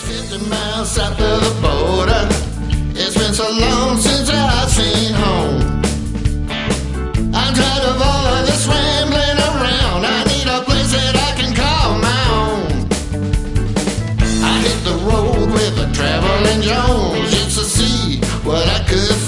50 miles south of the border. It's been so long since I've seen home. I'm tired of all of this rambling around. I need a place that I can call my own. I hit the road with a traveling Jones just to see what I could